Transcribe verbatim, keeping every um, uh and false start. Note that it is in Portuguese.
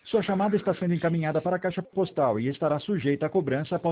Sua chamada está sendo encaminhada para a caixa postal e estará sujeita a cobrança após